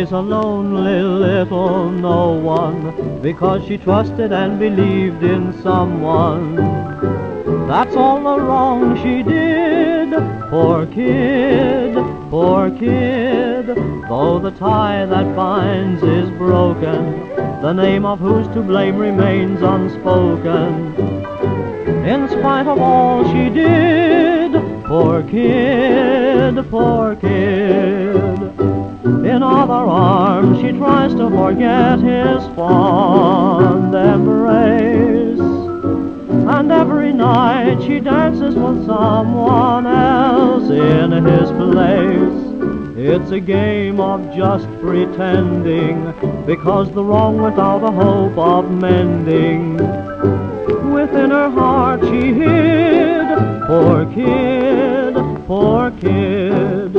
She's a lonely little no one because she trusted and believed in someone. That's all the wrong she did. Poor kid, poor kid. Though the tie that binds is broken, the name of who's to blame remains unspoken. In spite of all she did, poor kid, poor kid. In other arms she tries to forget his fond embrace, and every night she dances with someone else in his place. It's a game of just pretending, because the wrong without a hope of mending within her heart she hid. Poor kid, poor kid.